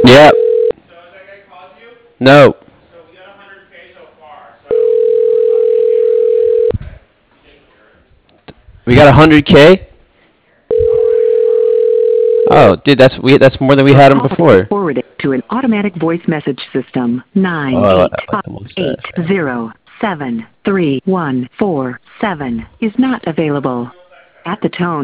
Yeah. So has that guy called you? No. So we got 100K so far. So we're talking to you. Okay. Take yours. We got 100K. Already at Harley. Oh, dude, that's more than we Your had him call has been before. forwarded to an automatic voice message system. Oh, I like 985 the mustache. 807 3147 is not available. At the tone,